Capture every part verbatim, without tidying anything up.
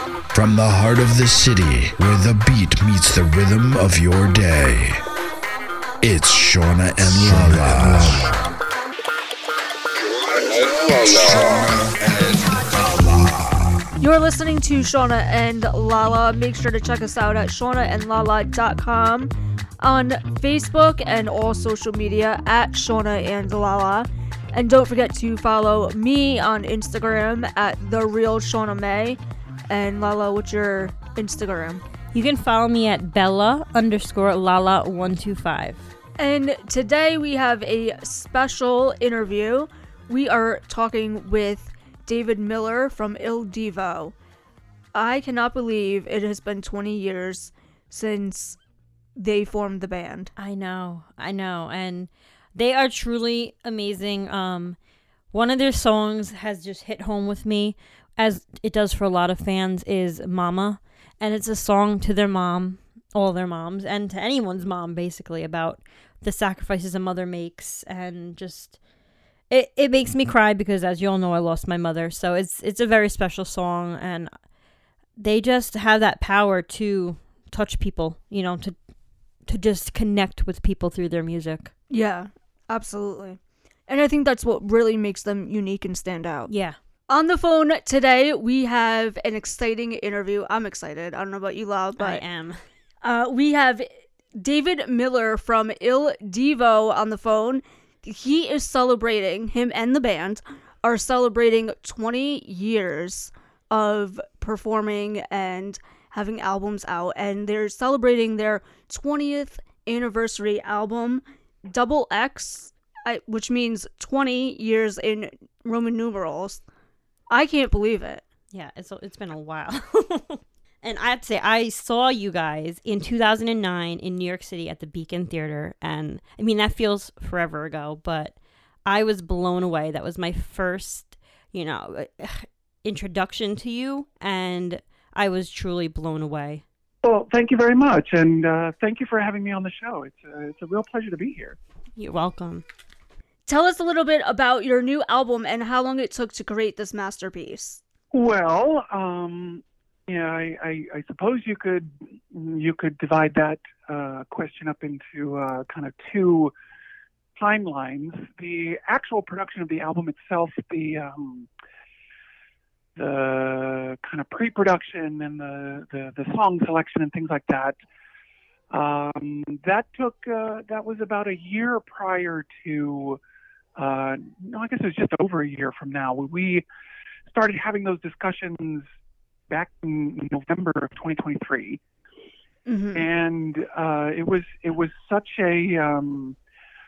From the heart of the city, where the beat meets the rhythm of your day, it's Shauna and Lala. You're listening to Shauna and Lala. Make sure to check us out at shauna and lala dot com, on Facebook and all social media at Shauna and Lala. And don't forget to follow me on Instagram at The Real Shauna May. And Lala, what's your Instagram? You can follow me at Bella underscore Lala one two five. And today we have a special interview. We are talking with David Miller from Il Divo. I cannot believe it has been twenty years since they formed the band. I know, I know. And they are truly amazing. Um, one of their songs has just hit home with me, as it does for a lot of fans, is Mama. And it's a song to their mom, all their moms, and to anyone's mom, basically, about the sacrifices a mother makes. And just, it, it makes me cry because, as you all know, I lost my mother. So it's it's a very special song. And they just have that power to touch people, you know, to to just connect with people through their music. Yeah, absolutely. And I think that's what really makes them unique and stand out. Yeah. On the phone today, we have an exciting interview. I'm excited. I don't know about you, Lau, but I am. Uh, we have David Miller from Il Divo on the phone. He is celebrating, him and the band are celebrating twenty years of performing and having albums out. And they're celebrating their twentieth anniversary album, Double X, I, which means twenty years in Roman numerals. I can't believe it. Yeah, it's it's been a while. And I have to say, I saw you guys in two thousand nine in New York City at the Beacon Theater. And I mean, that feels forever ago, but I was blown away. That was my first, you know, introduction to you. And I was truly blown away. Well, thank you very much. And uh, thank you for having me on the show. It's a, it's a real pleasure to be here. You're welcome. Tell us a little bit about your new album and how long it took to create this masterpiece. Well, um, yeah, I, I, I suppose you could you could divide that uh, question up into uh, kind of two timelines. The actual production of the album itself, the um, the kind of pre-production and the, the, the song selection and things like that, um, that took uh, that was about a year prior to. Uh, no, I guess it was just over a year from now. We started having those discussions back in November of twenty twenty-three, Mm-hmm. and uh, it was it was such a, um,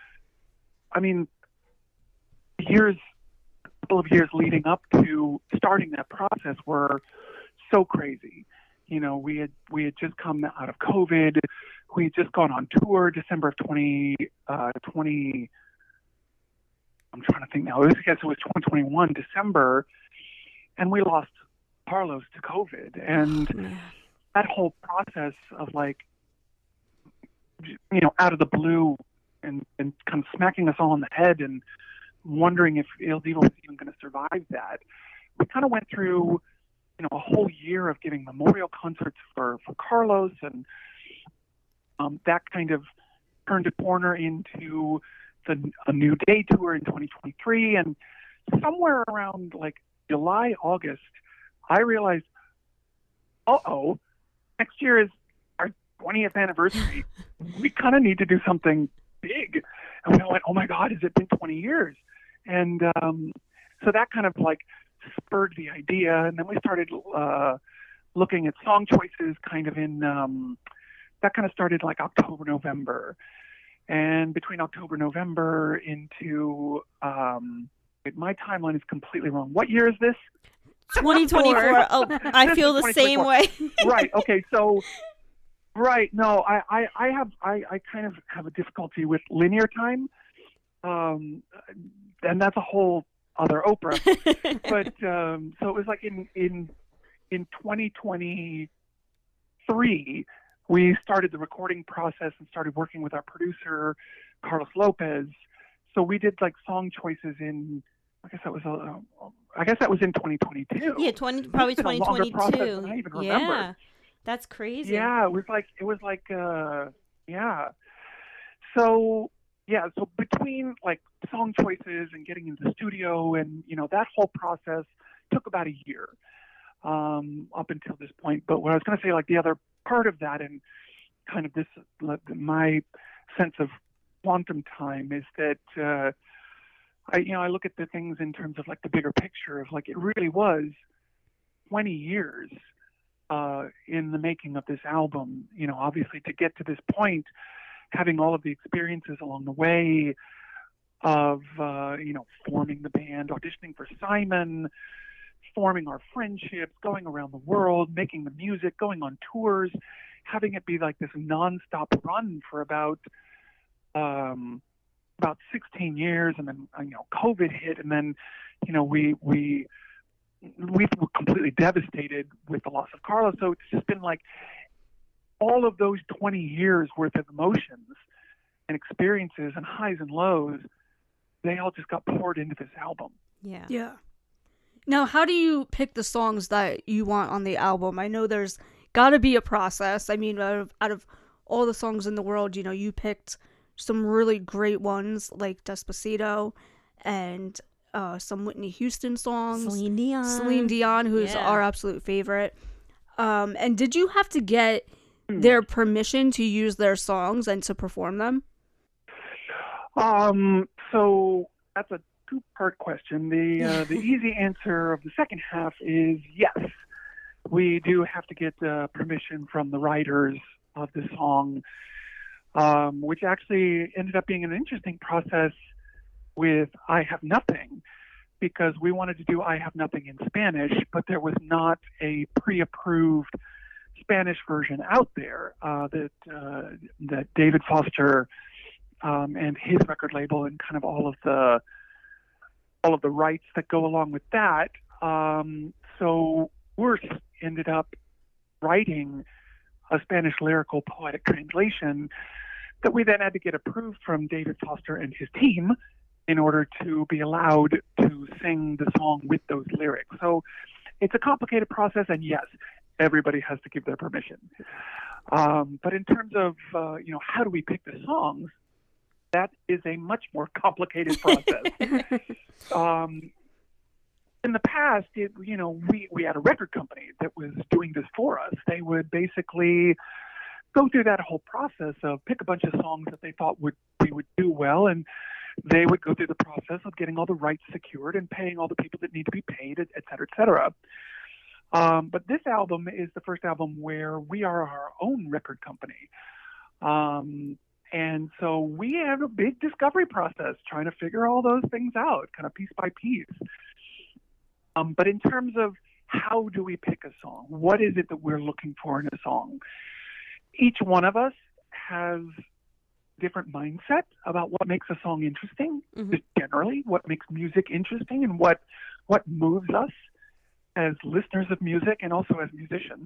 I mean, years, a couple of years leading up to starting that process were so crazy. You know, we had we had just come out of COVID. We had just gone on tour December of twenty twenty. I'm trying to think now. I guess it was twenty twenty-one, December, and we lost Carlos to COVID. And Oh, that whole process of, like, you know, out of the blue and, and kind of smacking us all on the head and wondering if Il Divo was even going to survive that. We kind of went through, you know, a whole year of giving memorial concerts for, for Carlos, and um, that kind of turned a corner into the, a New Day tour in twenty twenty-three, and somewhere around like July, August, I realized, uh-oh, next year is our twentieth anniversary. We kind of need to do something big. And we went, oh my God, has it been twenty years? And um, so that kind of like spurred the idea, and then we started uh, looking at song choices kind of in, um, that kind of started like October, November. And between October, November into, um, my timeline is completely wrong. What year is this? twenty twenty-four. Oh, I This feel is the same way. Right. Okay. So, right. No, I, I, I have, I, I kind of have a difficulty with linear time. Um, and that's a whole other Oprah. But, um, so it was like in, in, in twenty twenty-three, we started the recording process and started working with our producer, Carlos Lopez. So we did like song choices in I guess that was a, I guess that was in twenty twenty-two. Yeah, twenty probably It's been a twenty longer twenty process two. than I even Yeah, remember. that's crazy. Yeah, it was like it was like uh, yeah. So yeah, so between like song choices and getting into the studio and you know that whole process took about a year um, up until this point. But what I was going to say, like the other part of that and kind of this my sense of quantum time is that. Uh, I, you know, I look at the things in terms of like the bigger picture of like it really was twenty years uh, in the making of this album. You know, obviously to get to this point, having all of the experiences along the way of uh, you know forming the band, auditioning for Simon, forming our friendships, going around the world, making the music, going on tours, having it be like this nonstop run for about. Um, about sixteen years, and then you know COVID hit, and then you know we we we were completely devastated with the loss of Carlos. So it's just been like all of those twenty years worth of emotions and experiences and highs and lows. They all just got poured into this album. Yeah. Yeah. Now, how do you pick the songs that you want on the album? I know there's got to be a process. I mean, out of out of all the songs in the world, you know, you picked some really great ones like Despacito and uh, some Whitney Houston songs. Celine Dion. Celine Dion, who's Yeah. our absolute favorite. Um, and did you have to get their permission to use their songs and to perform them? Um, so that's a two-part question. The uh, the easy answer of the second half is yes. We do have to get uh, permission from the writers of the song. Um, which actually ended up being an interesting process with I Have Nothing, because we wanted to do I Have Nothing in Spanish, but there was not a pre-approved Spanish version out there uh, that uh, that David Foster um, and his record label and kind of all of the all of the rights that go along with that. Um, so Urs ended up writing a Spanish lyrical poetic translation that we then had to get approved from David Foster and his team in order to be allowed to sing the song with those lyrics. So it's a complicated process, and yes, everybody has to give their permission. Um, but in terms of, uh, you know, how do we pick the songs, that is a much more complicated process. um, in the past, it, you know, we, we had a record company that was doing this for us. They would basically go through that whole process of pick a bunch of songs that they thought would we would do well, and they would go through the process of getting all the rights secured and paying all the people that need to be paid, et cetera, et cetera. Um, but this album is the first album where we are our own record company. Um, and so we have a big discovery process trying to figure all those things out, kind of piece by piece. Um, but in terms of how do we pick a song? What is it that we're looking for in a song? Each one of us has different mindset about what makes a song interesting, Mhm. just generally, what makes music interesting and what what moves us as listeners of music and also as musicians.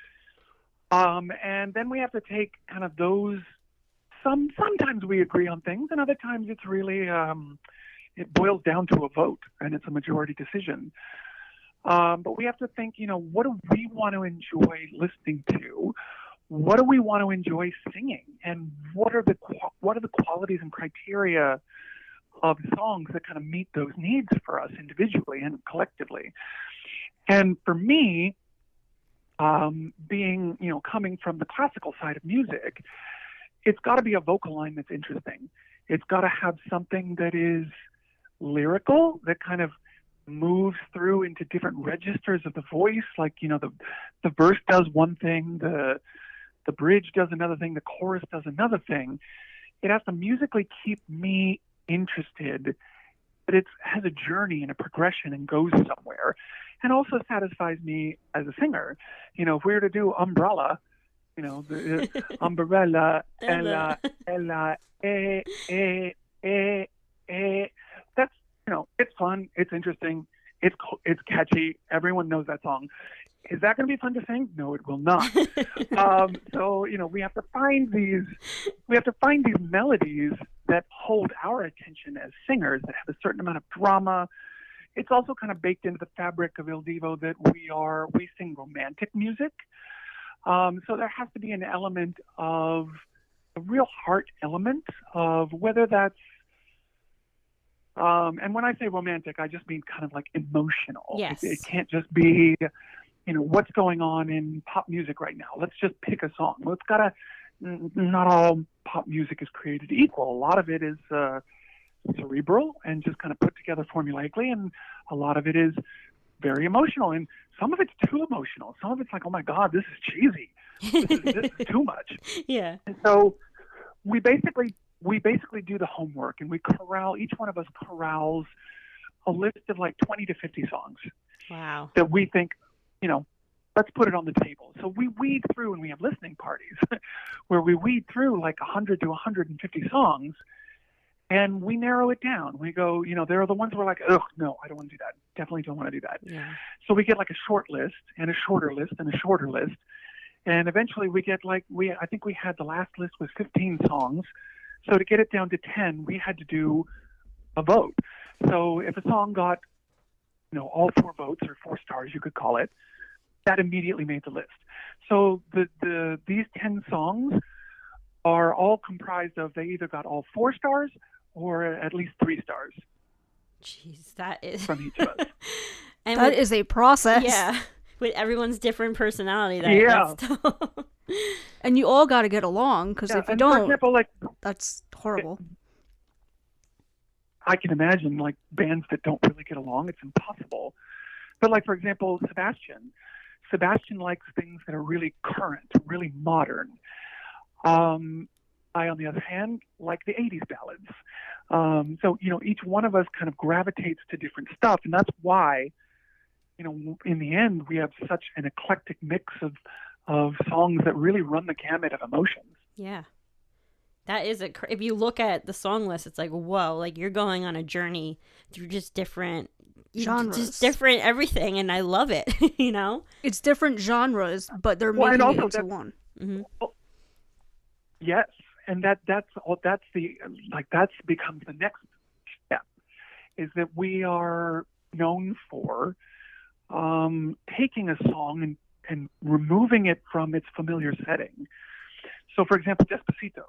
Um, and then we have to take kind of those, some sometimes we agree on things, and other times it's really, um, it boils down to a vote, and it's a majority decision. Um, but we have to think, you know, what do we want to enjoy listening to? What do we want to enjoy singing? And what are the what are the qualities and criteria of songs that kind of meet those needs for us individually and collectively? And for me, um, being, you know, coming from the classical side of music, it's got to be a vocal line that's interesting. It's got to have something that is lyrical, that kind of moves through into different registers of the voice. Like, you know, the the verse does one thing, the the bridge does another thing, the chorus does another thing. It has to musically keep me interested, but it has a journey and a progression and goes somewhere, and also satisfies me as a singer. You know, if we were to do Umbrella, you know, the uh, umbrella, ella, ella, eh, eh, eh, eh. That's, you know, it's fun, it's interesting, it's it's catchy. Everyone knows that song. Is that going to be fun to sing? No, it will not. um, so, you know, we have to find these, we have to find these melodies that hold our attention as singers, that have a certain amount of drama, it's also kind of baked into the fabric of Il Divo that we are we sing romantic music. Um, so there has to be an element of a real heart element of whether that's um, and when I say romantic, I just mean kind of like emotional. Yes. It, it can't just be, you know, what's going on in pop music right now. Let's just pick a song. Well, it's gotta. Not all pop music is created equal. A lot of it is uh, cerebral and just kind of put together formulaically, and a lot of it is very emotional. And some of it's too emotional. Some of it's like, oh my God, this is cheesy. This is, this is too much. Yeah. And so we basically we basically do the homework, and we corral. Each one of us corrals a list of like twenty to fifty songs. Wow. That we think, you know, let's put it on the table. So we weed through, and we have listening parties where we weed through like one hundred to one hundred fifty songs, and we narrow it down. We go, you know, there are the ones where like, oh, no, I don't want to do that. Definitely don't want to do that. Yeah. So we get like a short list and a shorter list and a shorter list. And eventually we get like, we I think we had the last list was fifteen songs. So to get it down to ten, we had to do a vote. So if a song got, you know, all four votes or four stars, you could call it, that immediately made the list. So the, the these ten songs are all comprised of, they either got all four stars or at least three stars. Jeez, that is from each of us. and That with, is a process. yeah, with everyone's different personality. That, Yeah. That's tough. And you all got to get along, because Yeah, if you and for don't, example, like that's horrible. I can imagine like bands that don't really get along, it's impossible. But like, for example, Sebastian. Sebastian likes things that are really current, really modern. Um, I, on the other hand, like the eighties ballads. Um, so, you know, each one of us kind of gravitates to different stuff. And that's why, you know, in the end, we have such an eclectic mix of, of songs that really run the gamut of emotions. Yeah. That is a, cr- if you look at the song list, it's like, whoa, like you're going on a journey through just different Genres. just different everything. And I love it, you know? It's different genres, but they're Well, and making it also into that- one. Mm-hmm. Yes, and that that's all. That's the like that's becomes the next step, is that we are known for um, taking a song and and removing it from its familiar setting. So, for example, Despacito.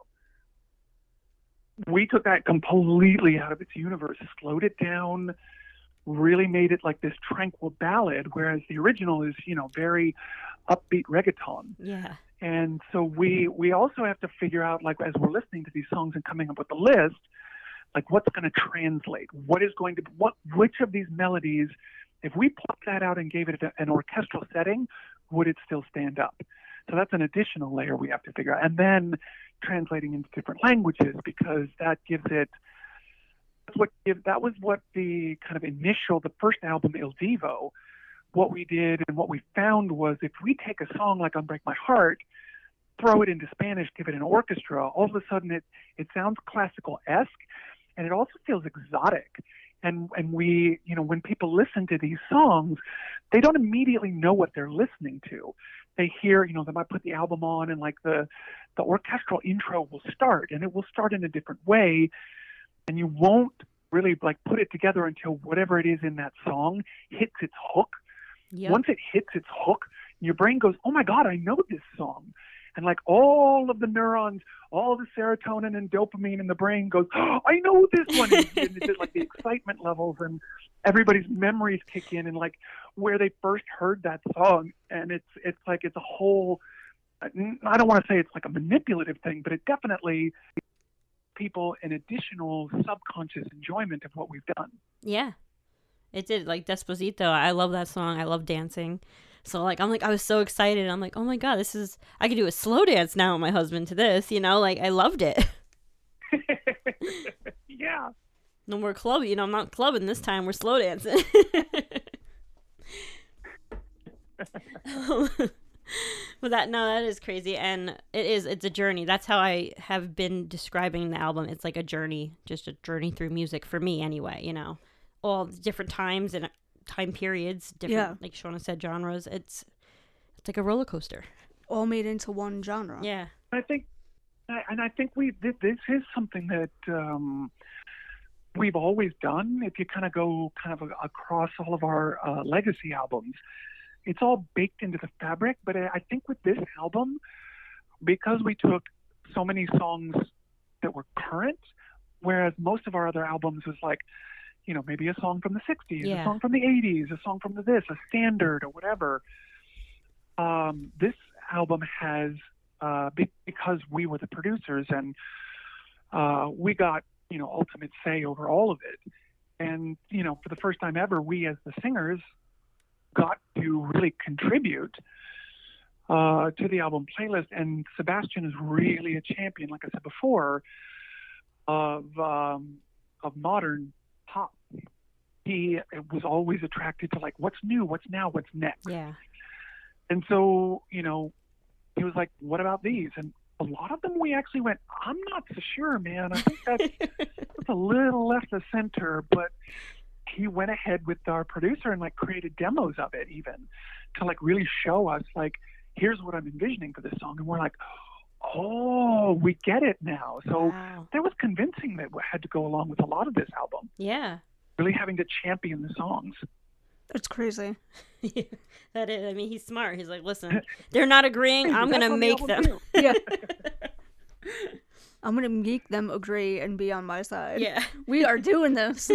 We took that completely out of its universe, slowed it down, really made it like this tranquil ballad, whereas the original is, you know, very upbeat reggaeton. Yeah. And so we we also have to figure out, like, as we're listening to these songs and coming up with the list, like what's going to translate, what is going to, what, which of these melodies, if we plucked that out and gave it an orchestral setting, would it still stand up? So that's an additional layer we have to figure out. And then translating into different languages, because that gives it, that's what give, that was what the kind of initial, the first album, Il Divo, what we did and what we found was, if we take a song like Unbreak My Heart, throw it into Spanish, give it an orchestra, all of a sudden it, it sounds classical-esque, and it also feels exotic. And and we, you know, when people listen to these songs, they don't immediately know what they're listening to. They hear, you know, they might put the album on, and like the, the orchestral intro will start, and it will start in a different way, and you won't really like put it together until whatever it is in that song hits its hook. Yep. Once it hits its hook, your brain goes, oh my God, I know this song. And like all of the neurons, all the serotonin and dopamine in the brain goes, oh, I know this one. And it's just like the excitement levels, and everybody's memories kick in, and like where they first heard that song. And it's, it's like, it's a whole, I don't want to say it's like a manipulative thing, but it definitely gives people an additional subconscious enjoyment of what we've done. Yeah. It did, like Despacito. I love that song. I love dancing. So like I'm like I was so excited. I'm like, oh my God, this is, I could do a slow dance now with my husband to this, you know, like I loved it. Yeah. No more club, you know, I'm not clubbing this time, we're slow dancing. But that, no, that is crazy. And it is, it's a journey. That's how I have been describing the album. It's like a journey, just a journey through music for me anyway, you know. All the different times and time periods, different, Yeah. like Shauna said, genres. It's it's like a roller coaster. All made into one genre. Yeah. I think, and I think we this, this is something that um, we've always done. If you kind of go kind of across all of our uh, legacy albums, it's all baked into the fabric. But I think with this album, because we took so many songs that were current, whereas most of our other albums was like, you know, maybe a song from the sixties, Yeah. a song from the eighties, a song from the this, a standard or whatever. Um, this album has, uh, be- because we were the producers and uh, we got, you know, ultimate say over all of it. And, you know, for the first time ever, we as the singers got to really contribute uh, to the album playlist. And Sebastian is really a champion, like I said before, of um, of modern pop. He was always attracted to like, what's new, what's now, what's next. Yeah. And so, you know, he was like, what about these? And a lot of them we actually went, I'm not so sure, man. I think that's, that's a little left of center. But he went ahead with our producer and like created demos of it even to like really show us like, here's what I'm envisioning for this song. And we're like, oh, we get it now. So Wow. that was convincing that had to go along with a lot of this album. Yeah. Really having to champion the songs. It's crazy. That is, I mean, he's smart. He's like, listen, they're not agreeing. I'm That's going to on the make album them. too. Yeah. I'm gonna make them agree and be on my side. Yeah. We are doing this.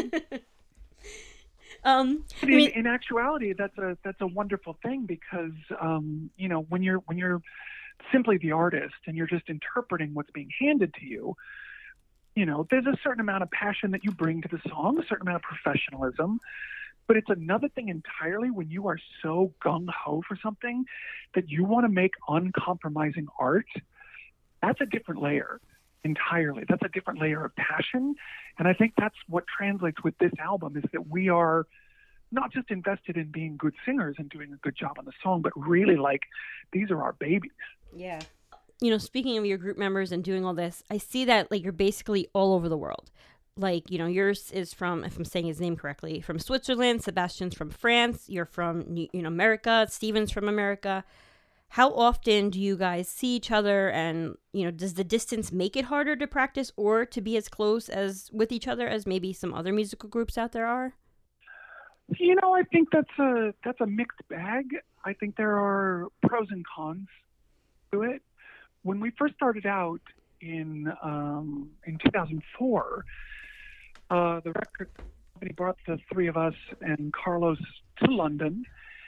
um, I But in, mean, in actuality, that's a that's a wonderful thing because um, you know when you're when you're simply the artist and you're just interpreting what's being handed to you, you know, there's a certain amount of passion that you bring to the song, a certain amount of professionalism. But it's another thing entirely when you are so gung-ho for something that you want to make uncompromising art. That's a different layer entirely. That's a different layer of passion. And I think that's what translates with this album is that we are not just invested in being good singers and doing a good job on the song, but really like these are our babies. yeah. You know, speaking of your group members and doing all this, I see that like you're basically all over the world. Like, you know, yours is from, if I'm saying his name correctly, from Switzerland. Sebastian's from France. You're from, you know, America. Steven's from America. How often do you guys see each other? And, you know, does the distance make it harder to practice or to be as close as with each other as maybe some other musical groups out there are? You know, I think that's a that's a mixed bag. I think there are pros and cons to it. When we first started out in um, in two thousand four, uh, the record company brought the three of us and Carlos to London,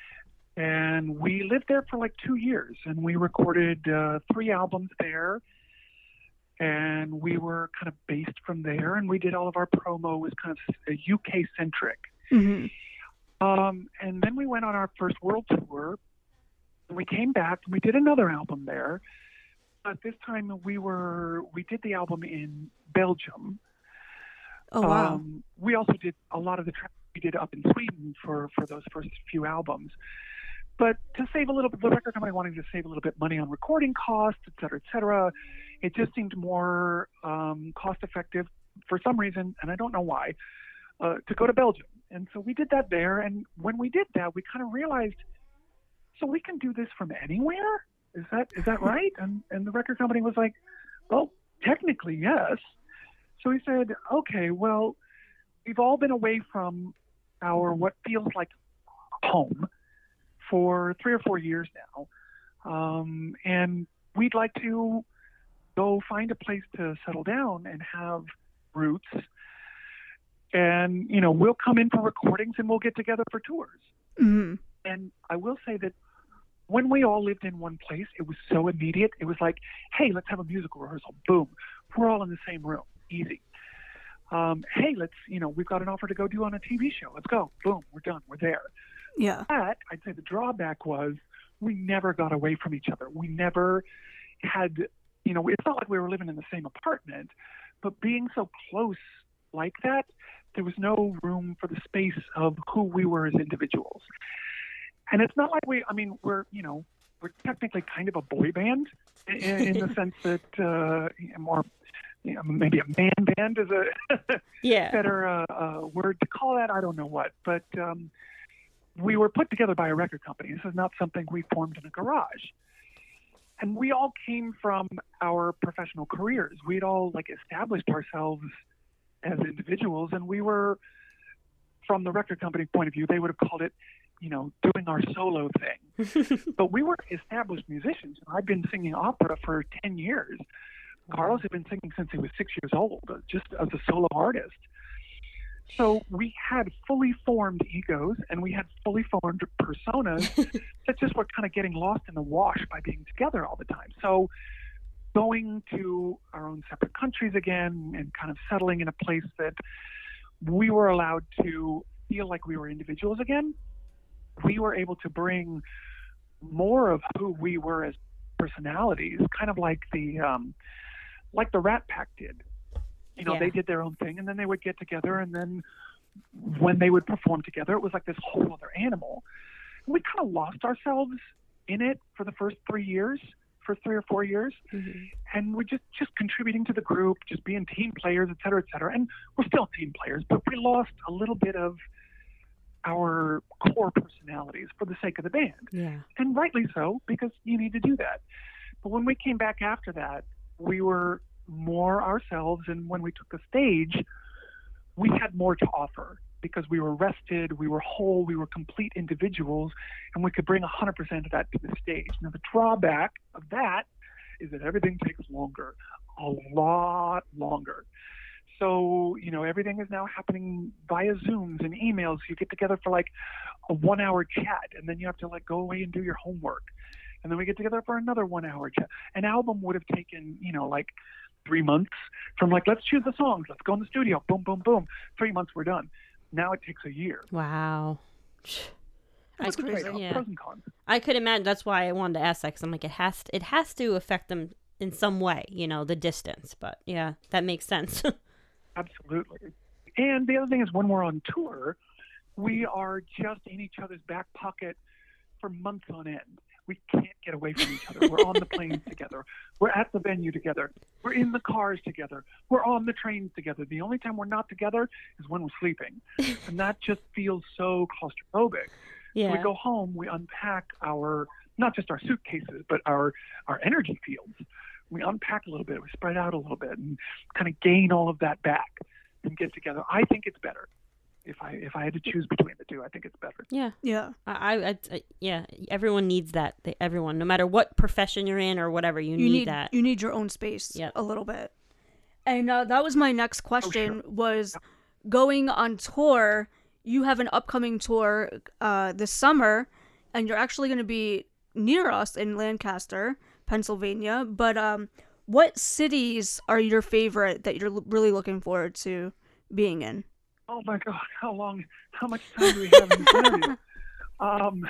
and we lived there for like two years, and we recorded uh, three albums there, and we were kind of based from there, and we did all of our promo was kind of U K centric. Mm-hmm. Um, and then we went on our first world tour, and we came back and we did another album there. But this time we were we did the album in Belgium. Oh wow. Um, we also did a lot of the tracks we did up in Sweden for, for those first few albums. But to save a little bit, the record company wanting to save a little bit money on recording costs, et cetera, et cetera, it just seemed more um, cost effective for some reason, and I don't know why, uh, to go to Belgium. And so we did that there. And when we did that, we kind of realized, so we can do this from anywhere? Is that is that right? And and the record company was like, well, technically, yes. So he said, okay, well, we've all been away from our what feels like home for three or four years now. Um, and we'd like to go find a place to settle down and have roots. And, you know, we'll come in for recordings and we'll get together for tours. Mm-hmm. And I will say that when we all lived in one place, it was so immediate. It was like, hey, let's have a musical rehearsal. Boom. We're all in the same room. Easy. Um, hey, let's, you know, we've got an offer to go do on a T V show. Let's go. Boom. We're done. We're there. Yeah. But I'd say the drawback was we never got away from each other. We never had, you know, it's not like we were living in the same apartment, but being so close like that, there was no room for the space of who we were as individuals. And it's not like we, I mean, we're, you know, we're technically kind of a boy band in, in the sense that, uh, more, you know, maybe a man band is a Yeah. better uh, uh, word to call that. I don't know what, but um, we were put together by a record company. This is not something we formed in a garage. And we all came from our professional careers. We'd all like established ourselves as individuals, and we were, from the record company point of view, they would have called it, you know, doing our solo thing. But we were established musicians. I've been singing opera for ten years. Carlos had been singing since he was six years old, just as a solo artist. So we had fully formed egos and we had fully formed personas that just were kind of getting lost in the wash by being together all the time. So going to our own separate countries again and kind of settling in a place that we were allowed to feel like we were individuals again, we were able to bring more of who we were as personalities, kind of like the um, like the Rat Pack did. You know, Yeah. they did their own thing, and then they would get together, and then when they would perform together, it was like this whole other animal. And we kind of lost ourselves in it for the first three years, for three or four years, Mm-hmm. and we're just, just contributing to the group, just being team players, et cetera, et cetera. And we're still team players, but we lost a little bit of our core personalities for the sake of the band. Yeah. And rightly so, because you need to do that. But when we came back after that, we were more ourselves, and when we took the stage, we had more to offer because we were rested, we were whole, we were complete individuals, and we could bring one hundred percent of that to the stage. Now, the drawback of that is that everything takes longer, a lot longer. So, you know, everything is now happening via Zooms and emails. You get together for like a one-hour chat, and then you have to like go away and do your homework. And then we get together for another one-hour chat. An album would have taken, you know, like three months from like, let's choose the songs, let's go in the studio, boom, boom, boom. Three months, we're done. Now it takes a year. Wow. That's It's great. crazy. Yeah. Pros and cons. I could imagine. That's why I wanted to ask that, because I'm like, it has to, it has to affect them in some way, you know, the distance. But yeah, that makes sense. Absolutely. And the other thing is when we're on tour, we are just in each other's back pocket for months on end. We can't get away from each other. We're on the planes together. We're at the venue together. We're in the cars together. We're on the trains together. The only time we're not together is when we're sleeping. And that just feels so claustrophobic. Yeah. We go home, we unpack our, not just our suitcases, but our, our energy fields. We unpack a little bit, we spread out a little bit, and kind of gain all of that back and get together. I think it's better. If I if I had to choose between the two, I think it's better. Yeah. Yeah. I, I, I, yeah, everyone needs that. They, everyone, no matter what profession you're in or whatever, you, You need, need that. you need your own space Yep. a little bit. And uh, that was my next question sure. was going on tour. You have an upcoming tour uh, this summer, and you're actually going to be near us in Lancaster, Pennsylvania. But um, what cities are your favorite that you're l- really looking forward to being in? Oh my God, how long, how much time do we have in this interview? Um,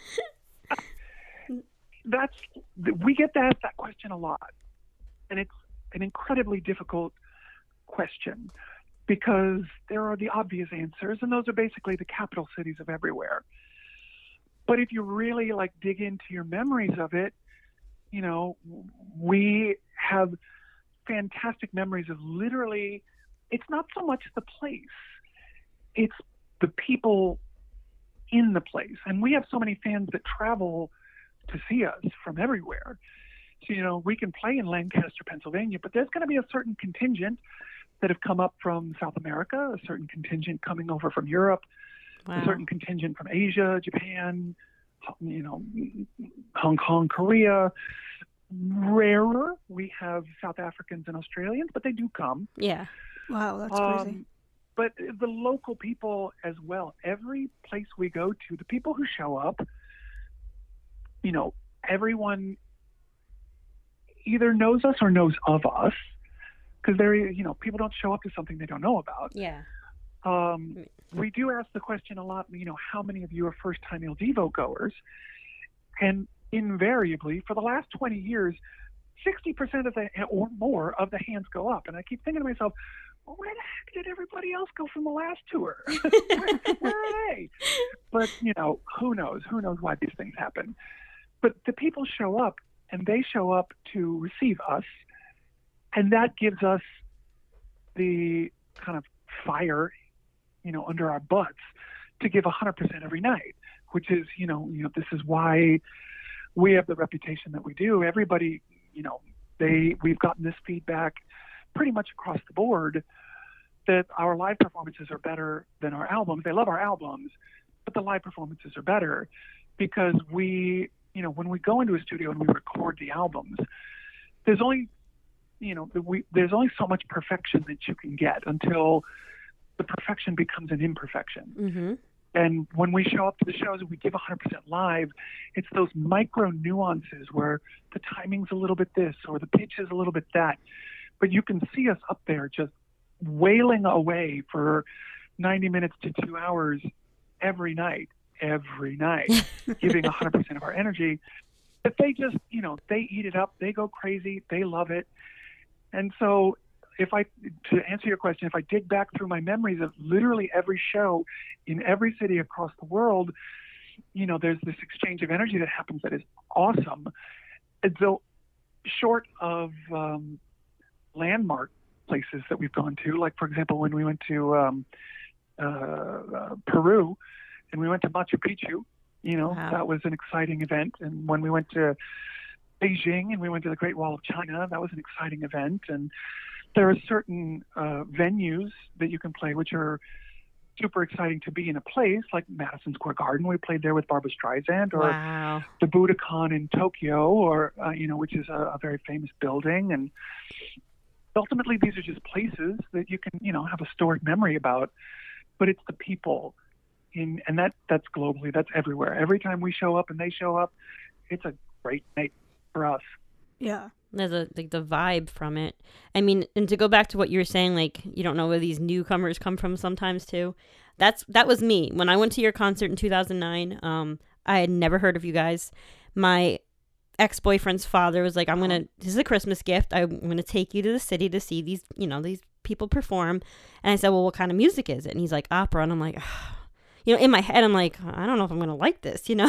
that's, we get asked that question a lot. And it's an incredibly difficult question because there are the obvious answers, and those are basically the capital cities of everywhere. But if you really like dig into your memories of it, you know, we have fantastic memories of literally, it's not so much the place, it's the people in the place. And we have so many fans that travel to see us from everywhere. So, you know, we can play in Lancaster, Pennsylvania, but there's going to be a certain contingent that have come up from South America, a certain contingent coming over from Europe, Wow. a certain contingent from Asia, Japan, you know, Hong Kong, Korea. Rarer, we have South Africans and Australians, but they do come. Yeah. Wow, that's crazy. Um, but the local people as well. Every place we go to, the people who show up, you know, everyone either knows us or knows of us, because they're, you know, people don't show up to something they don't know about. Yeah. Um, we do ask the question a lot, you know, how many of you are first-time Il Divo goers? And invariably, for the last twenty years, sixty percent of the, or more of the hands go up. And I keep thinking to myself, well, where the heck did everybody else go from the last tour? where, where are they? But, you know, who knows? Who knows why these things happen? But the people show up, and they show up to receive us, and that gives us the kind of fire, you know, under our butts to give one hundred percent every night, which is, you know, you know, this is why we have the reputation that we do. Everybody, you know, they we've gotten this feedback pretty much across the board that our live performances are better than our albums. They love our albums, but the live performances are better because we, you know, when we go into a studio and we record the albums, there's only, you know, we, there's only so much perfection that you can get until the perfection becomes an imperfection. Mm-hmm. And when we show up to the shows and we give one hundred percent live, it's those micro nuances where the timing's a little bit this or the pitch is a little bit that. But you can see us up there just wailing away for ninety minutes to two hours every night, every night, giving one hundred percent of our energy. But they just, you know, they eat it up. They go crazy. They love it. And so if I, to answer your question, if I dig back through my memories of literally every show in every city across the world, you know, there's this exchange of energy that happens that is awesome. And so short of um, landmark places that we've gone to, like, for example, when we went to um, uh, uh, Peru and we went to Machu Picchu, you know, Wow. that was an exciting event. And when we went to Beijing and we went to the Great Wall of China, that was an exciting event. And there are certain uh, venues that you can play which are super exciting to be in a place, like Madison Square Garden. We played there with Barbra Streisand, or Wow. the Budokan in Tokyo, or uh, you know, which is a, a very famous building. And ultimately, these are just places that you can, you know, have a stored memory about. But it's the people, in, and that that's globally, that's everywhere. Every time we show up and they show up, it's a great night for us. Yeah. There's a like the vibe from it. I mean, and to go back to what you were saying, like you don't know where these newcomers come from sometimes too. That's that was me when I went to your concert in two thousand nine. Um, I had never heard of you guys. My ex-boyfriend's father was like, "I'm gonna. This is a Christmas gift. I'm gonna take you to the city to see these, you know, these people perform." And I said, "Well, what kind of music is it?" And he's like, "Opera." And I'm like, oh. You know, in my head, I'm like, I don't know if I'm gonna like this, you know.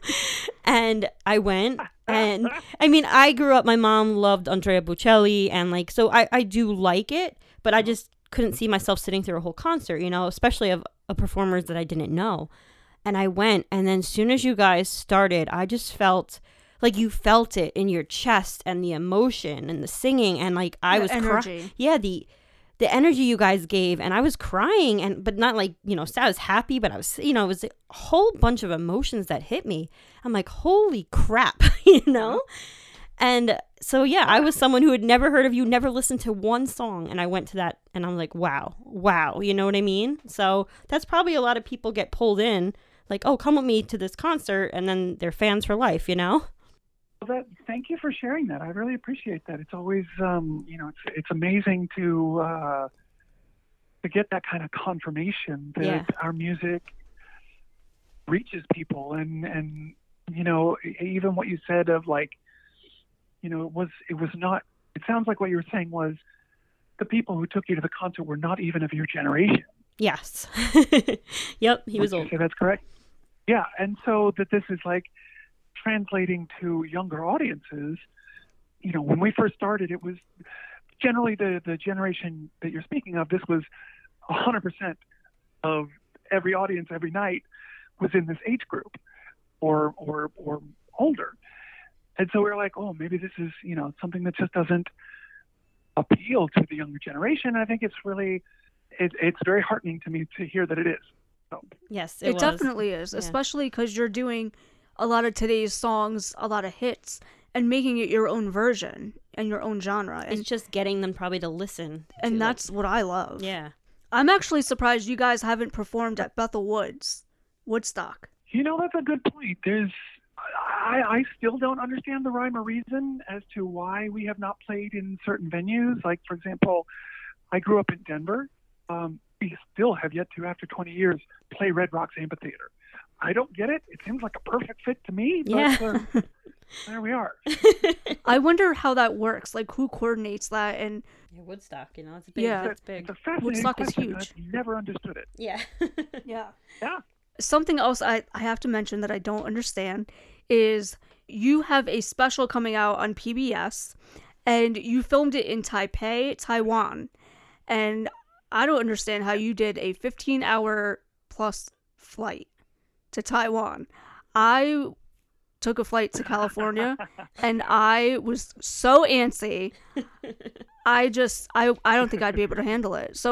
And I went. And I mean, I grew up, my mom loved Andrea Bocelli, and like, so I, I do like it, but I just couldn't see myself sitting through a whole concert, you know, especially of, of performers that I didn't know. And I went, and then as soon as you guys started, I just felt like you felt it in your chest and the emotion and the singing, and like I The was energy. crying. Yeah, the the energy you guys gave, and I was crying, and but not like, you know, I was happy, but I was, you know, it was a whole bunch of emotions that hit me. I'm like, holy crap, you know? And so, yeah, I was someone who had never heard of you, never listened to one song, and I went to that, and I'm like, wow, wow, you know what I mean? So that's probably a lot of people get pulled in, like, oh, come with me to this concert, and then they're fans for life, you know? Well, that, thank you for sharing that. I really appreciate that. It's always, um, you know, it's it's amazing to uh, to get that kind of confirmation that Yeah. our music reaches people, and and you know, even what you said of like, you know, it was it was not. It sounds like what you were saying was the people who took you to the concert were not even of your generation. Yes. Yep, he was Would you old. say that's correct? Yeah, and so that this is like translating to younger audiences. You know, when we first started, it was generally the, the generation that you're speaking of. This was one hundred percent of every audience every night was in this age group or or or older. And so we were like, oh, maybe this is, you know, something that just doesn't appeal to the younger generation. I think it's really, it, it's very heartening to me to hear that it is. So. Yes, it, It, was. definitely is, Yeah. especially because you're doing a lot of today's songs, a lot of hits, and making it your own version and your own genre. It's And, just getting them probably to listen. to, and like- that's what I love. yeah. I'm actually surprised you guys haven't performed at Bethel Woods, Woodstock. You know, that's a good point. There's, I, I still don't understand the rhyme or reason as to why we have not played in certain venues. Like, for example, I grew up in Denver. Um, we still have yet to, after twenty years, play Red Rocks Amphitheater. I don't get it. It seems like a perfect fit to me, but Yeah. uh, there we are. I wonder how that works, like who coordinates that. And Yeah, Woodstock, you know, it's big. Yeah. It's big. It's a fascinating Woodstock is question. huge. I've never understood it. Yeah. yeah. Yeah. Something else I, I have to mention that I don't understand is you have a special coming out on P B S, and you filmed it in Taipei, Taiwan. And I don't understand how you did a fifteen hour plus flight to Taiwan. I took a flight to California, and I was so antsy. I just, I, I don't think I'd be able to handle it. So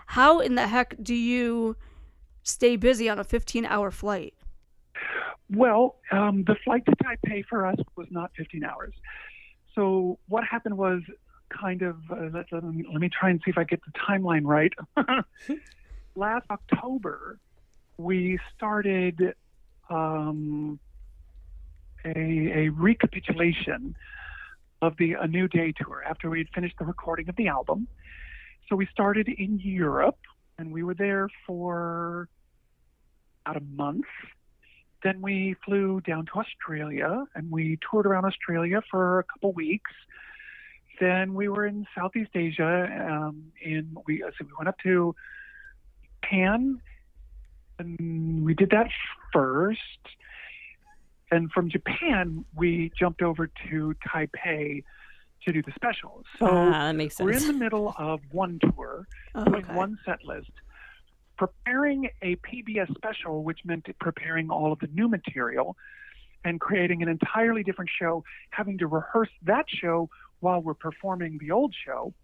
how in the heck do you stay busy on a fifteen-hour flight? Well, um, the flight to Taipei for us was not fifteen hours. So what happened was kind of, uh, let, let, me, let me try and see if I get the timeline right. Last October, we started um, a, a recapitulation of the A New Day tour after we had finished the recording of the album. So we started in Europe, and we were there for about a month. Then we flew down to Australia, and we toured around Australia for a couple weeks. Then we were in Southeast Asia. Um, in we so we went up to Japan, and we did that first. And from Japan, we jumped over to Taipei to do the specials. So Ah, that makes we're in sense. the middle of one tour, Oh, doing okay. one set list, preparing a P B S special, which meant preparing all of the new material and creating an entirely different show, having to rehearse that show while we're performing the old show.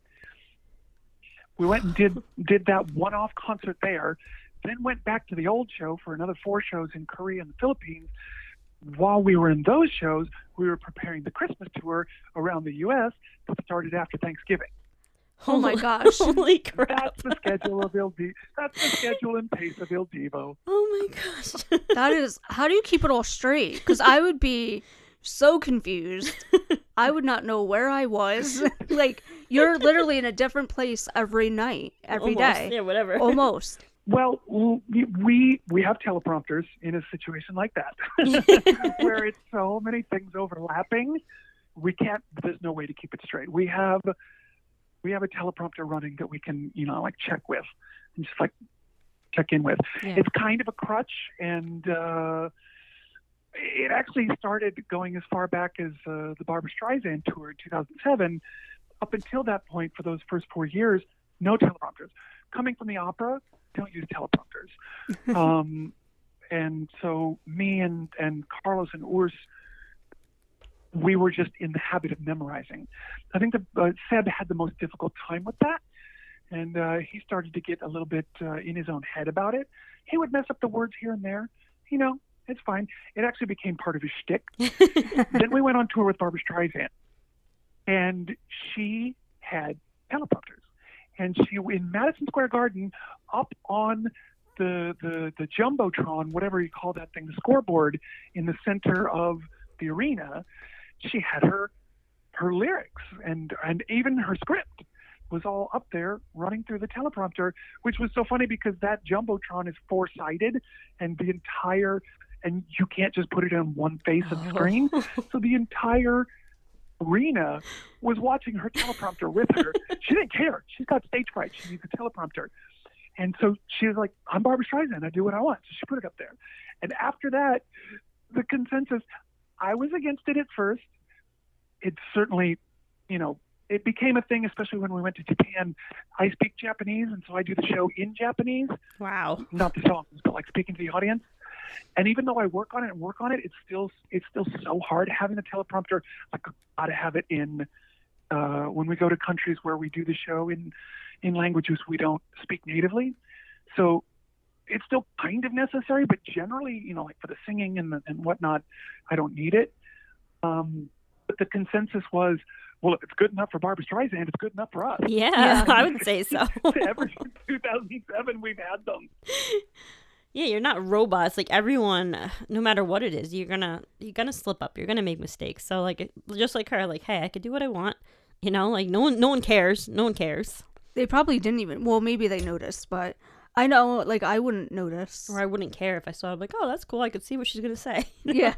We went and did did that one-off concert there, then went back to the old show for another four shows in Korea and the Philippines. While we were in those shows, we were preparing the Christmas tour around the U S that started after Thanksgiving. Oh my gosh. Holy crap. That's the schedule of Il Divo. That's the schedule and pace of Il Divo. Oh my gosh. That is, how do you keep it all straight? Because I would be so confused. I would not know where I was. Like, you're literally in a different place every night, every Almost. day. Yeah, whatever. Almost. Well, we we have teleprompters in a situation like that, where it's so many things overlapping. We can't. There's no way to keep it straight. We have we have a teleprompter running that we can, you know, like check with and just like check in with. Yeah. It's kind of a crutch, and uh, it actually started going as far back as uh, the Barbra Streisand tour in two thousand seven. Up until that point, for those first four years, no teleprompters. Coming from the opera, don't use teleprompters. um, and so me and, and Carlos and Urs, we were just in the habit of memorizing. I think that uh, Seb had the most difficult time with that, and uh, he started to get a little bit uh, in his own head about it. He would mess up the words here and there. You know, it's fine. It actually became part of his shtick. Then we went on tour with Barbra Streisand, and she had teleprompters. And she, in Madison Square Garden, up on the, the the jumbotron, whatever you call that thing, the scoreboard in the center of the arena, she had her her lyrics and and even her script was all up there running through the teleprompter, which was so funny because that jumbotron is four-sided, and the entire and you can't just put it on one face of the screen, so the entire arena was watching her teleprompter with her. She didn't care. She's got stage fright. She needs a teleprompter. And so she was like, I'm Barbra Streisand. I do what I want. So she put it up there. And after that, the consensus, I was against it at first. It certainly, you know, it became a thing, especially when we went to Japan. I speak Japanese, and so I do the show in Japanese. Wow. Not the songs, but like speaking to the audience. And even though I work on it and work on it, it's still it's still so hard having a teleprompter. Like, I gotta have it in uh, when we go to countries where we do the show in in languages we don't speak natively. So it's still kind of necessary, but generally, you know, like for the singing and the, and whatnot, I don't need it. Um, but the consensus was, well, if it's good enough for Barbra Streisand, it's good enough for us. Yeah, Yeah. I would say so. Ever since two thousand seven, we've had them. Yeah, you're not robots. Like everyone, uh, no matter what it is, you're gonna you're gonna slip up. You're gonna make mistakes. So like, it- just like her, like, hey, I could do what I want. You know, like no one, no one cares. No one cares. They probably didn't even, well, maybe they noticed, but I know, like, I wouldn't notice. Or I wouldn't care if I saw it. Like, oh, that's cool. I could see what she's gonna say. Yeah.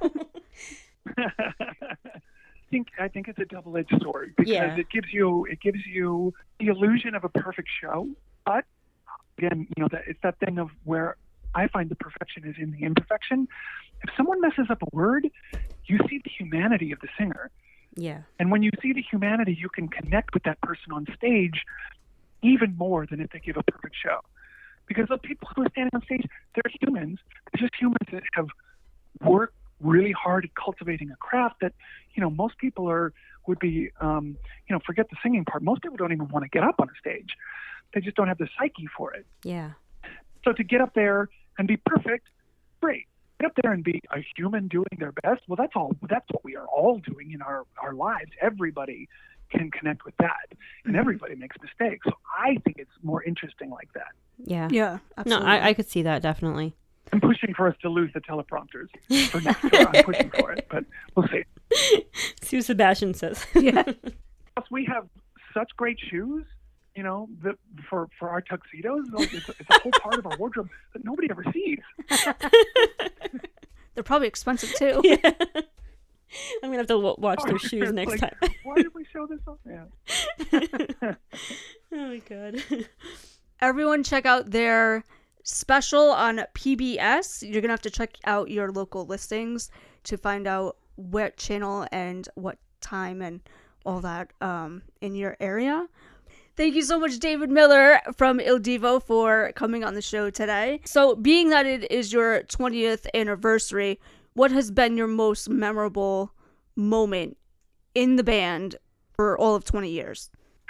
I think I think it's a double-edged sword because Yeah. it gives you it gives you the illusion of a perfect show, but again, you know, that it's that thing of where I find the perfection is in the imperfection. If someone messes up a word, you see the humanity of the singer, Yeah. and when you see the humanity, you can connect with that person on stage even more than if they give a perfect show. Because the people who are standing on stage, they're humans. They're just humans that have worked really hard at cultivating a craft that, you know, most people are would be, um, you know, forget the singing part. Most people don't even want to get up on a stage. They just don't have the psyche for it. Yeah. So to get up there and be perfect, great. Get up there and be a human doing their best. Well, that's all. That's what we are all doing in our, our lives. Everybody can connect with that, and everybody makes mistakes. So I think it's more interesting like that. Yeah. Yeah, No, absolutely. I, I could see that definitely. I'm pushing for us to lose the teleprompters for next year. I'm pushing for it, but we'll see. Sue Sebastian says. Yeah. Plus, we have such great shoes, you know, the, for, for our tuxedos. Like, it's, it's a whole part of our wardrobe that nobody ever sees. They're probably expensive too. Yeah. I'm going to have to w- watch their shoes next Like, time. Why did we show this off? Yeah. Oh, my God. Everyone check out their special on P B S. You're going to have to check out your local listings to find out what channel and what time and all that um, in your area. Thank you so much, David Miller from Il Divo, for coming on the show today. So, being that it is your twentieth anniversary, what has been your most memorable moment in the band for all of twenty years?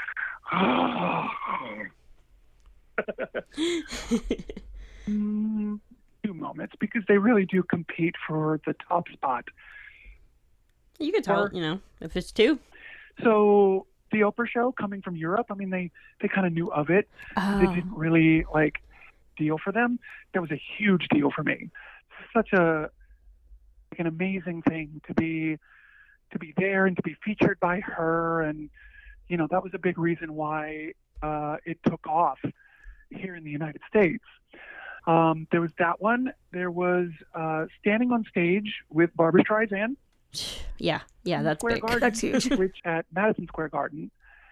mm, two moments, because they really do compete for the top spot. You can tell, Or- you know, if it's two. So the Oprah show coming from Europe, I mean, they, they kind of knew of it. It didn't really, like, deal for them. That was a huge deal for me. Such a, like, an amazing thing to be, to be there and to be featured by her. And, you know, that was a big reason why uh, it took off here in the United States. Um, there was that one. There was uh, standing on stage with Barbra Streisand. Yeah. Yeah, that's Square big. Garden, That's huge. which at Madison Square Garden,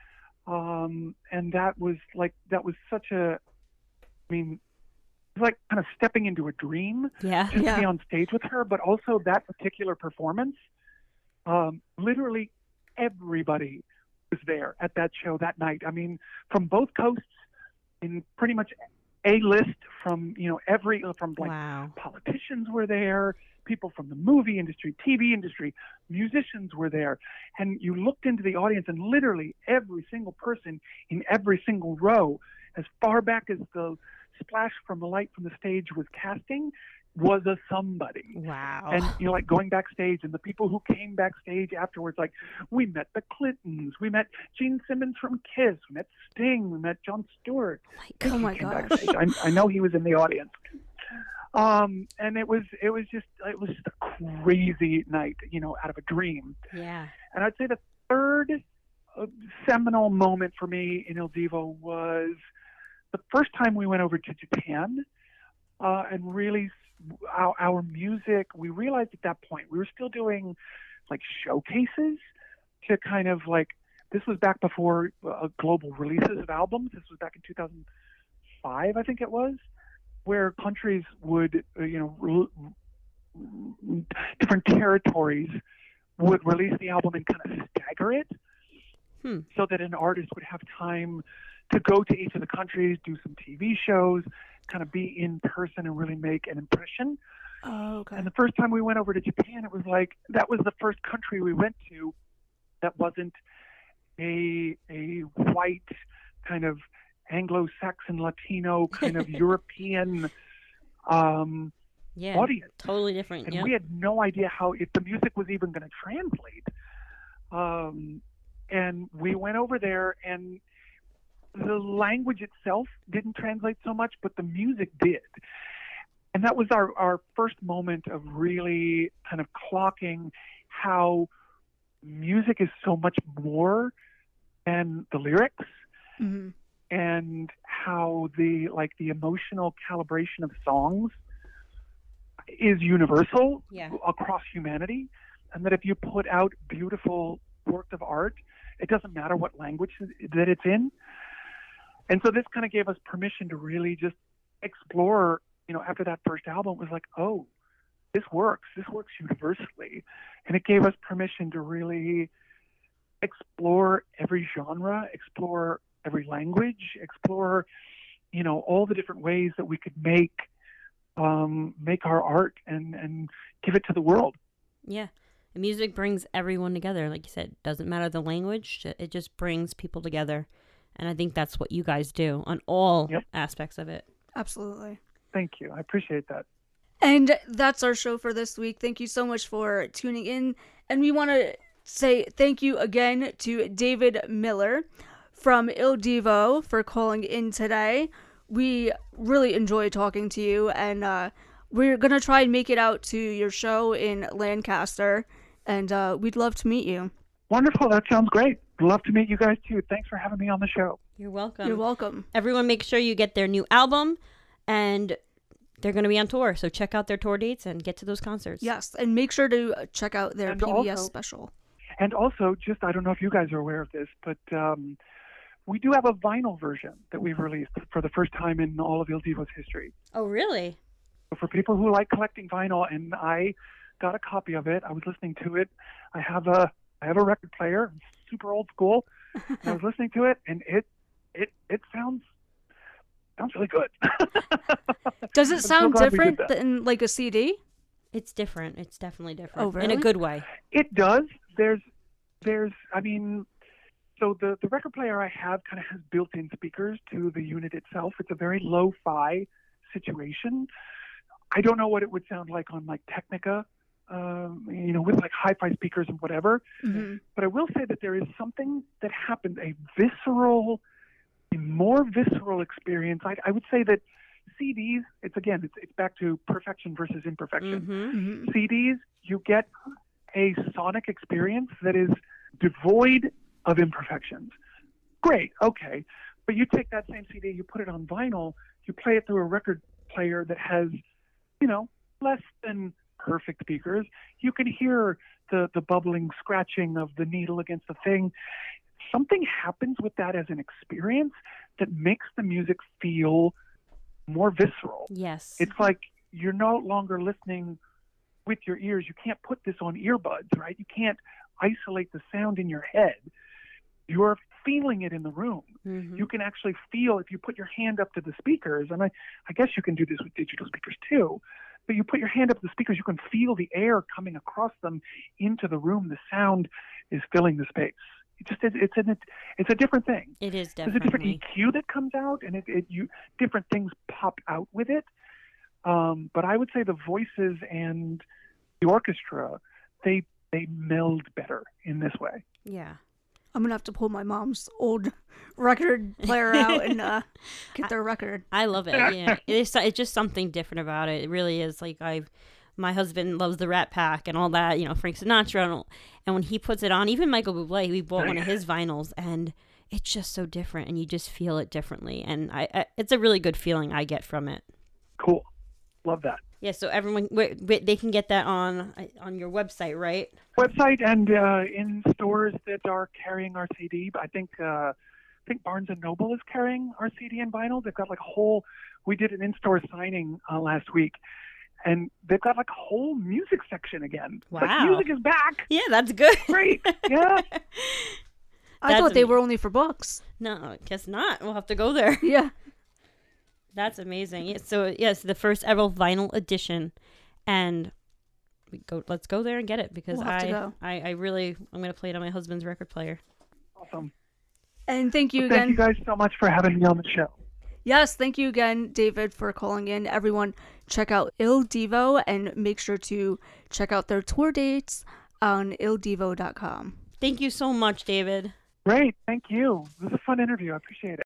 um, and that was like that was such a, I mean, it was like kind of stepping into a dream Yeah. just Yeah. to be on stage with her. But also that particular performance, um, literally everybody was there at that show that night. I mean, from both coasts, in pretty much a list from you know every from like Wow. politicians were there. People from the movie industry, T V industry, musicians were there. And you looked into the audience and literally every single person in every single row, as far back as the splash from the light from the stage was casting, was a somebody. Wow. And you know, like going backstage, and the people who came backstage afterwards, like we met the Clintons, we met Gene Simmons from Kiss, we met Sting, we met Jon Stewart. Oh my He came gosh. backstage. I, I know he was in the audience. Um, and it was it was just it was just a crazy night, you know, out of a dream. Yeah. And I'd say the third uh, seminal moment for me in Il Divo was the first time we went over to Japan, uh, and really s- our, our music. We realized at that point we were still doing like showcases to kind of like this was back before uh, global releases of albums. This was back in two thousand five, I think it was, where countries would, uh, you know, re- different territories would release the album and kind of stagger it, Hmm. so that an artist would have time to go to each of the countries, do some T V shows, kind of be in person and really make an impression. Oh, okay. And the first time we went over to Japan, it was like that was the first country we went to that wasn't a a white kind of Anglo-Saxon, Latino kind of European um, Yeah. audience. Totally different. And Yeah. we had no idea how if the music was even going to translate. Um, and we went over there, and the language itself didn't translate so much, but the music did. And that was our, our first moment of really kind of clocking how music is so much more than the lyrics, hmm and how the like the emotional calibration of songs is universal Yeah. across humanity, and that if you put out beautiful works of art, it doesn't matter what language that it's in. And so this kind of gave us permission to really just explore, you know, after that first album, it was like, oh, this works. This works universally. And it gave us permission to really explore every genre, explore every language, explore, you know, all the different ways that we could make um, make our art and, and give it to the world. Yeah. The music brings everyone together. Like you said, doesn't matter the language. It just brings people together. And I think that's what you guys do on all Yep. aspects of it. Absolutely. Thank you. I appreciate that. And that's our show for this week. Thank you so much for tuning in. And we want to say thank you again to David Miller from Il Divo for calling in today. We really enjoyed talking to you, and uh, we're going to try and make it out to your show in Lancaster, and uh, we'd love to meet you. Wonderful. That sounds great. Love to meet you guys too. Thanks for having me on the show. You're welcome. You're welcome. Everyone make sure you get their new album, and they're going to be on tour. So check out their tour dates and get to those concerts. Yes, and make sure to check out their And P B S also- special. And also, just I don't know if you guys are aware of this, but um, we do have a vinyl version that we've released for the first time in all of Il Divo's history. Oh, really? So for people who like collecting vinyl, and I got a copy of it. I was listening to it. I have a I have a record player, super old school. And I was listening to it, and it it it sounds sounds really good. Does I'm it so sound glad we did different that. than like a C D? It's different. It's definitely different. Oh, In a really? good way. It does. There's, there's. I mean, so the the record player I have kind of has built-in speakers to the unit itself. It's a very lo-fi situation. I don't know what it would sound like on like Technica, um, you know, with like hi-fi speakers and whatever. Mm-hmm. But I will say that there is something that happened, a visceral, a more visceral experience. I, I would say that C Ds. It's again, it's it's back to perfection versus imperfection. Mm-hmm. Mm-hmm. C Ds, you get a sonic experience that is devoid of imperfections. Great, okay. But you take that same C D, you put it on vinyl, you play it through a record player that has, you know, less than perfect speakers. You can hear the, the bubbling scratching of the needle against the thing. Something happens with that as an experience that makes the music feel more visceral. Yes. It's like you're no longer listening with your ears. You can't put this on earbuds, right? You can't isolate the sound in your head. You're feeling it in the room. Mhm. You can actually feel if you put your hand up to the speakers, and I, I guess you can do this with digital speakers too, but you put your hand up to the speakers, you can feel the air coming across them into the room. The sound is filling the space. It just it's it's an, it's a different thing. It is There's a different definitely. E Q that comes out, and it, it you different things pop out with it. Um, but I would say the voices and the orchestra, they they meld better in this way. Yeah. I'm gonna have to pull my mom's old record player out and uh, get their record. I love it. Yeah, it's it's just something different about it. It really is. Like I've, my husband loves the Rat Pack and all that. You know, Frank Sinatra, and, all, and when he puts it on, even Michael Bublé, we bought one of his vinyls, and it's just so different, and you just feel it differently, and I, I it's a really good feeling I get from it. Cool, love that. Yeah. So everyone, wait, wait, they can get that on on your website, right? Website and uh, in stores that are carrying our C D. I think uh, I think Barnes and Noble is carrying our C D and vinyl. They've got like a whole. We did an in-store signing uh, last week, and they've got like a whole music section again. Like, Wow. music is back. Yeah, that's good. Great. Yeah. I That's thought they am- were only for books. No, I guess not. We'll have to go there. Yeah. That's amazing. Yeah, so yes, the first ever vinyl edition, and we go. Let's go there and get it because We'll have to I, go. I, I really, I'm gonna play it on my husband's record player. Awesome. And thank you Well, again. thank you guys so much for having me on the show. Yes, thank you again, David, for calling in. Everyone, check out Il Divo and make sure to check out their tour dates on il divo dot com. Thank you so much, David. Great. Thank you. It was a fun interview. I appreciate it.